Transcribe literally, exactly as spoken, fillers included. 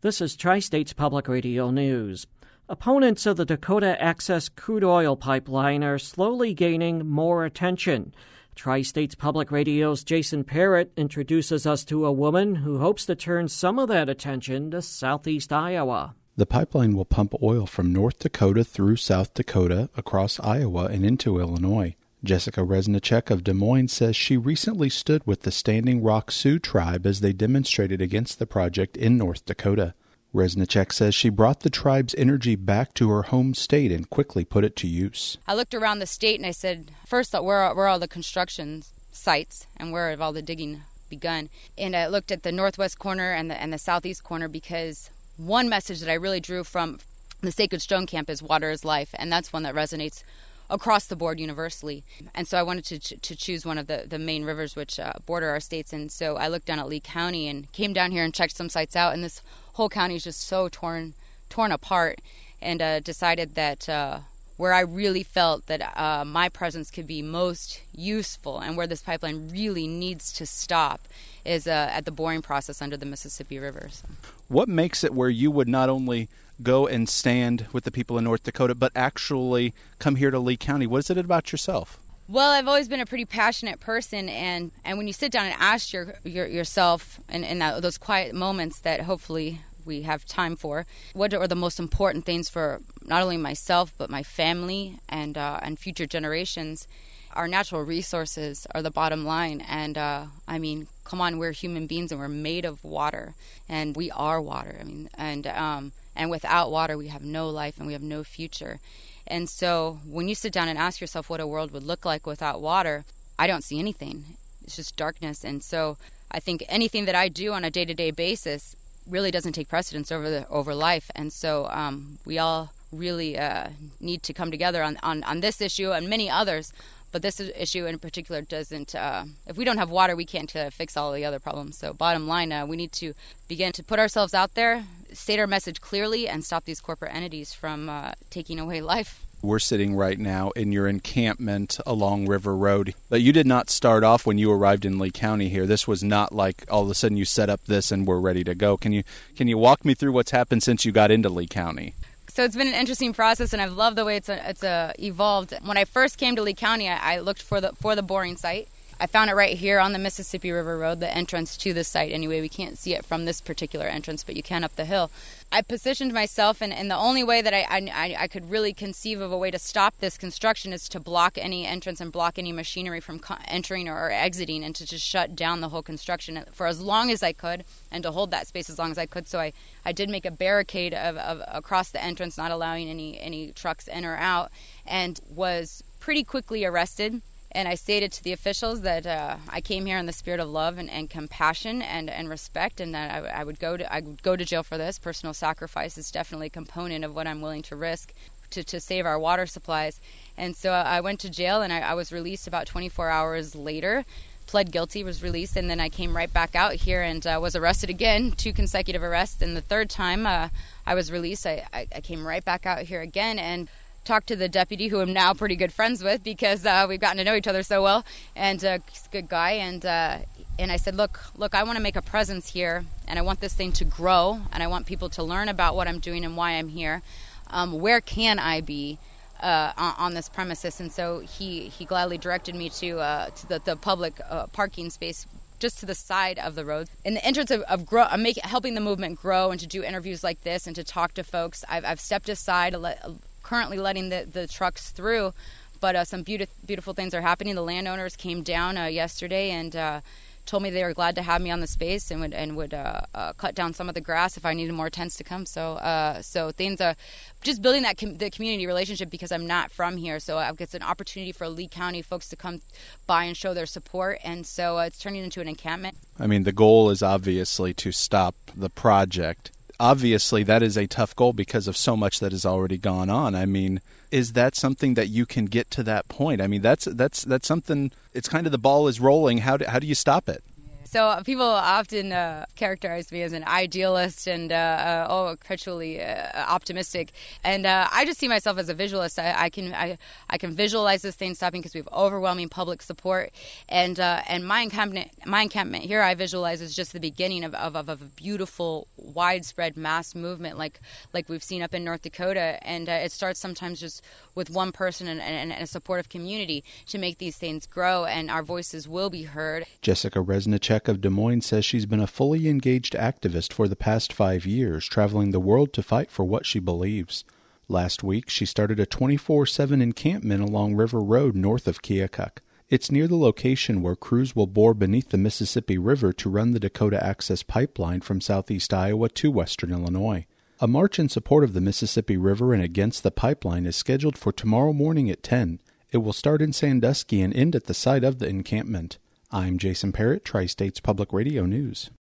This is Tri-States Public Radio News. Opponents of the Dakota Access crude oil pipeline are slowly gaining more attention. Tri-States Public Radio's Jason Parrott introduces us to a woman who hopes to turn some of that attention to southeast Iowa. The pipeline will pump oil from North Dakota through South Dakota, across Iowa, and into Illinois. Jessica Resnicek of Des Moines says she recently stood with the Standing Rock Sioux tribe as they demonstrated against the project in North Dakota. Resnicek says she brought the tribe's energy back to her home state and quickly put it to use. I looked around the state and I said, first, where are, where are all the construction sites and where have all the digging begun? And I looked at the northwest corner and the, and the southeast corner because one message that I really drew from the Sacred Stone Camp is water is life, and that's one that resonates across the board universally. And so I wanted to ch- to choose one of the, the main rivers which uh, border our states. And so I looked down at Lee County and came down here and checked some sites out. And this whole county is just so torn torn apart, and uh, decided that uh, where I really felt that uh, my presence could be most useful and where this pipeline really needs to stop is uh, at the boring process under the Mississippi River. So. What makes it where you would not only go and stand with the people in North Dakota, but actually come here to Lee County? What is it about yourself? Well, I've always been a pretty passionate person, and, and when you sit down and ask your, your yourself in, in that, those quiet moments that hopefully we have time for, what are the most important things for not only myself but my family and uh, and future generations? Our natural resources are the bottom line, and uh, I mean, come on, we're human beings and we're made of water, and we are water. I mean, and um, and without water, we have no life and we have no future. And so, when you sit down and ask yourself what a world would look like without water, I don't see anything. It's just darkness. And so, I think anything that I do on a day-to-day basis really doesn't take precedence over the over life. And so, um, we all really uh, need to come together on, on on this issue and many others. But this issue in particular doesn't, uh, if we don't have water, we can't uh, fix all the other problems. So bottom line, uh, we need to begin to put ourselves out there, state our message clearly, and stop these corporate entities from uh, taking away life. We're sitting right now in your encampment along River Road. But you did not start off when you arrived in Lee County here. This was not like all of a sudden you set up this and we're ready to go. Can you can you walk me through what's happened since you got into Lee County? So it's been an interesting process, and I've loved the way it's a, it's a evolved. When I first came to Lee County, I, I looked for the for the boring site. I found it right here on the Mississippi River Road, the entrance to the site. Anyway, we can't see it from this particular entrance, but you can up the hill. I positioned myself, and, and the only way that I, I I could really conceive of a way to stop this construction is to block any entrance and block any machinery from co- entering or, or exiting, and to just shut down the whole construction for as long as I could, and to hold that space as long as I could. So I, I did make a barricade of, of across the entrance, not allowing any, any trucks in or out, and was pretty quickly arrested. And I stated to the officials that uh, I came here in the spirit of love and, and compassion and, and respect, and that I, I would go to I would go to jail for this. Personal sacrifice is definitely a component of what I'm willing to risk to, to save our water supplies. And so I went to jail, and I, I was released about twenty-four hours later. Pled guilty, was released, and then I came right back out here and uh, was arrested again, two consecutive arrests. And the third time uh, I was released, I, I, I came right back out here again and talked to the deputy, who I'm now pretty good friends with because uh, we've gotten to know each other so well, and uh, he's a good guy. And uh, and I said, look, look, I want to make a presence here, and I want this thing to grow, and I want people to learn about what I'm doing and why I'm here. Um, where can I be uh, on, on this premises? And so he, he gladly directed me to uh, to the, the public uh, parking space just to the side of the road. In the entrance of, of grow, uh, make, helping the movement grow and to do interviews like this and to talk to folks, I've, I've stepped aside to let, currently letting the, the trucks through, but uh, some beautiful beautiful things are happening. The landowners came down uh, yesterday and uh, told me they were glad to have me on the space and would and would uh, uh, cut down some of the grass if I needed more tents to come. So uh, so things are just building that com- the community relationship because I'm not from here. So it's an opportunity for Lee County folks to come by and show their support. And so uh, it's turning into an encampment. I mean, the goal is obviously to stop the project. Obviously, that is a tough goal because of so much that has already gone on. I mean, is that something that you can get to that point? I mean, that's that's that's something. It's kind of the ball is rolling. How do how do you stop it? So people often uh, characterize me as an idealist and uh, uh, oh, perpetually uh, optimistic. And uh, I just see myself as a visualist. I, I can I, I can visualize this thing stopping because we have overwhelming public support. And uh, and my encampment my encampment here, I visualize as just the beginning of, of, of a beautiful, widespread mass movement like like we've seen up in North Dakota. And uh, it starts sometimes just with one person and, and, and a supportive community to make these things grow, and our voices will be heard. Jessica Resnicek of Des Moines says she's been a fully engaged activist for the past five years, traveling the world to fight for what she believes. Last week, she started a twenty-four seven encampment along River Road north of Keokuk. It's near the location where crews will bore beneath the Mississippi River to run the Dakota Access Pipeline from southeast Iowa to western Illinois. A march in support of the Mississippi River and against the pipeline is scheduled for tomorrow morning at ten. It will start in Sandusky and end at the site of the encampment. I'm Jason Parrott, Tri-States Public Radio News.